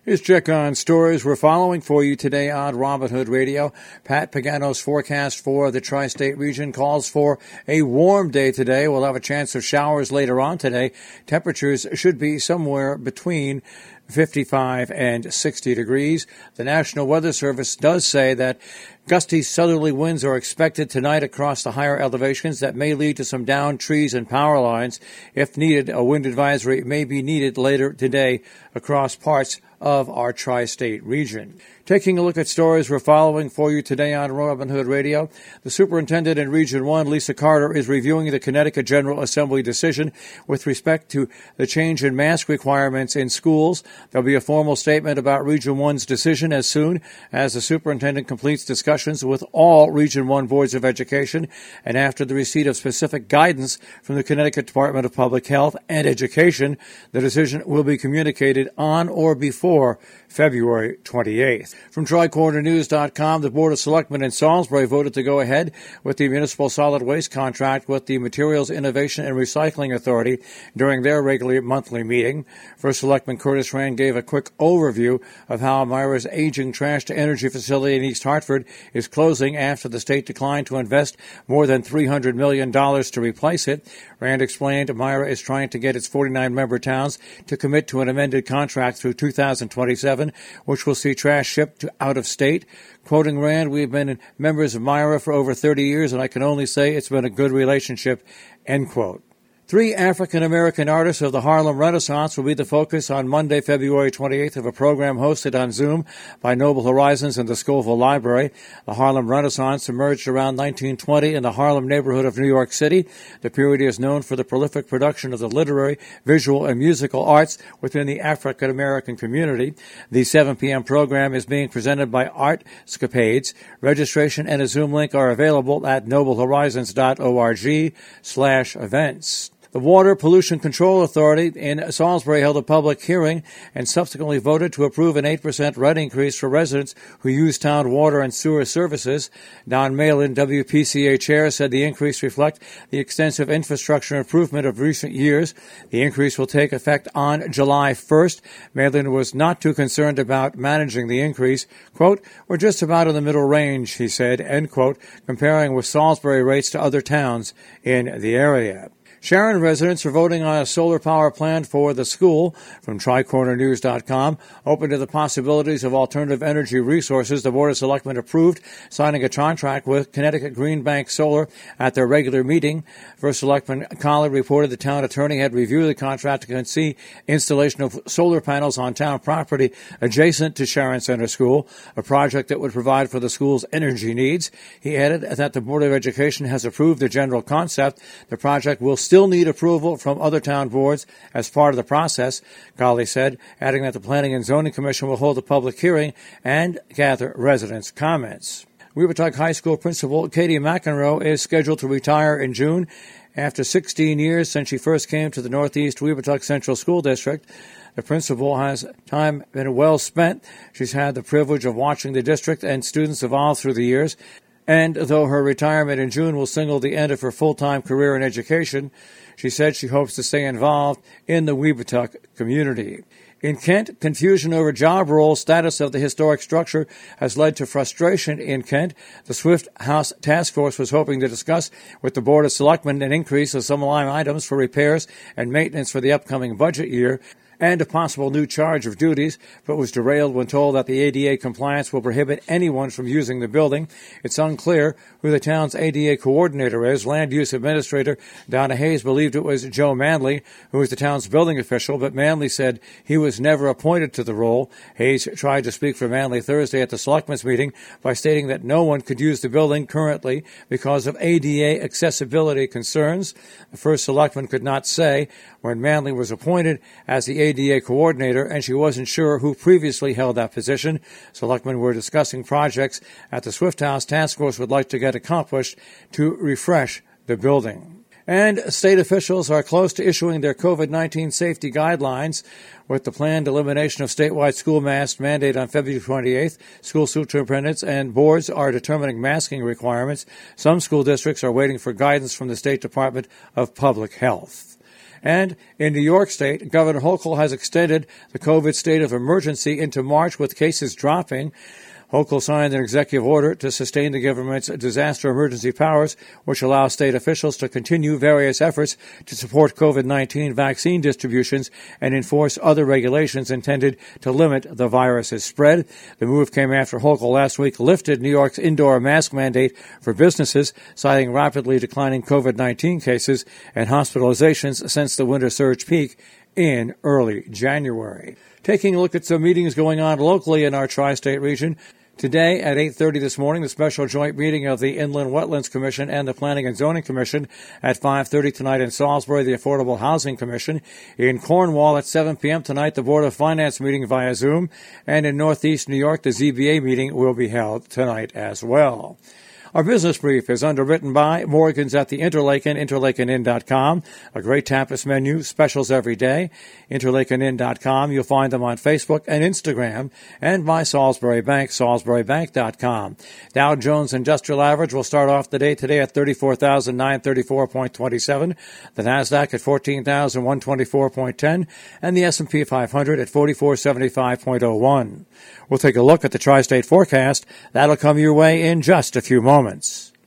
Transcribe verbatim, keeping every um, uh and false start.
Here's check on stories we're following for you today on Robin Hood Radio. Pat Pagano's forecast for the tri-state region calls for a warm day today. We'll have a chance of showers later on today. Temperatures should be somewhere between fifty-five and sixty degrees. The National Weather Service does say that gusty southerly winds are expected tonight across the higher elevations that may lead to some downed trees and power lines. If needed, a wind advisory may be needed later today across parts of our tri-state region. Taking a look at stories we're following for you today on Robin Hood Radio, the superintendent in Region one, Lisa Carter, is reviewing the Connecticut General Assembly decision with respect to the change in mask requirements in schools. There'll be a formal statement about Region one's decision as soon as the superintendent completes discussions with all Region one boards of education and after the receipt of specific guidance from the Connecticut Department of Public Health and Education. The decision will be communicated on or before February twenty-eighth. From Tri Corner News dot com, the Board of Selectmen in Salisbury voted to go ahead with the municipal solid waste contract with the Materials Innovation and Recycling Authority during their regular monthly meeting. First Selectman Curtis Rand gave a quick overview of how Myra's aging trash-to-energy facility in East Hartford is closing after the state declined to invest more than three hundred million dollars to replace it. Rand explained Myra is trying to get its forty-nine member towns to commit to an amended contract through two thousand twenty-seven, which will see trash shipped to out of state. Quoting Rand, we've been members of Myra for over thirty years, and I can only say it's been a good relationship, end quote. Three African-American artists of the Harlem Renaissance will be the focus on Monday, February twenty-eighth, of a program hosted on Zoom by Noble Horizons and the Scoville Library. The Harlem Renaissance emerged around nineteen twenty in the Harlem neighborhood of New York City. The period is known for the prolific production of the literary, visual, and musical arts within the African-American community. The seven p.m. program is being presented by Artscapades. Registration and a Zoom link are available at noblehorizons.org slash events. The Water Pollution Control Authority in Salisbury held a public hearing and subsequently voted to approve an eight percent rent increase for residents who use town water and sewer services. Don Malin, W P C A chair, said the increase reflects the extensive infrastructure improvement of recent years. The increase will take effect on July first. Malin was not too concerned about managing the increase. Quote, we're just about in the middle range, he said, end quote, comparing with Salisbury rates to other towns in the area. Sharon residents are voting on a solar power plan for the school. From Tri Corner News dot com, open to the possibilities of alternative energy resources, the Board of Selectmen approved signing a contract with Connecticut Green Bank Solar at their regular meeting. First Selectman Colley reported the town attorney had reviewed the contract to concede installation of solar panels on town property adjacent to Sharon Center School, a project that would provide for the school's energy needs. He added that the Board of Education has approved the general concept. The project will still need approval from other town boards as part of the process, Colley said, adding that the Planning and Zoning Commission will hold a public hearing and gather residents' comments. Weavertuck High School principal Katie McEnroe is scheduled to retire in June after sixteen years since she first came to the Northeast Weavertuck Central School District. The principal has time been well spent. She's had the privilege of watching the district and students evolve through the years. And though her retirement in June will signal the end of her full-time career in education, she said she hopes to stay involved in the Weavertuck community. In Kent, confusion over job role status of the historic structure has led to frustration in Kent. The Swift House Task Force was hoping to discuss with the Board of Selectmen an increase of some line items for repairs and maintenance for the upcoming budget year, and a possible new charge of duties, but was derailed when told that the A D A compliance will prohibit anyone from using the building. It's unclear who the town's A D A coordinator is. Land Use Administrator Donna Hayes believed it was Joe Manley, who was the town's building official, but Manley said he was never appointed to the role. Hayes tried to speak for Manley Thursday at the Selectmen's meeting by stating that no one could use the building currently because of A D A accessibility concerns. The first Selectman could not say when Manley was appointed as the A D A coordinator, and she wasn't sure who previously held that position. Selectmen were discussing projects at the Swift House Task Force would like to get accomplished to refresh the building. And state officials are close to issuing their COVID nineteen safety guidelines. With the planned elimination of statewide school mask mandate on February twenty-eighth, school superintendents and boards are determining masking requirements. Some school districts are waiting for guidance from the State Department of Public Health. And in New York State, Governor Hochul has extended the COVID state of emergency into March with cases dropping. Hochul signed an executive order to sustain the government's disaster emergency powers, which allow state officials to continue various efforts to support COVID nineteen vaccine distributions and enforce other regulations intended to limit the virus's spread. The move came after Hochul last week lifted New York's indoor mask mandate for businesses, citing rapidly declining COVID nineteen cases and hospitalizations since the winter surge peak in early January. Taking a look at some meetings going on locally in our tri-state region. Today at eight thirty this morning, the special joint meeting of the Inland Wetlands Commission and the Planning and Zoning Commission. At five thirty tonight in Salisbury, the Affordable Housing Commission. In Cornwall at seven p.m. tonight, the Board of Finance meeting via Zoom. And in Northeast New York, the Z B A meeting will be held tonight as well. Our business brief is underwritten by Morgan's at the Interlaken, interlaken inn dot com. A great tapas menu, specials every day. interlaken inn dot com. You'll find them on Facebook and Instagram. And by Salisbury Bank, salisbury bank dot com. Dow Jones Industrial Average will start off the day today at thirty-four thousand nine hundred thirty-four point two seven. The Nasdaq at fourteen thousand one hundred twenty-four point one zero. And the S and P five hundred at forty-four seventy-five point oh one. We'll take a look at the tri-state forecast. That'll come your way in just a few moments.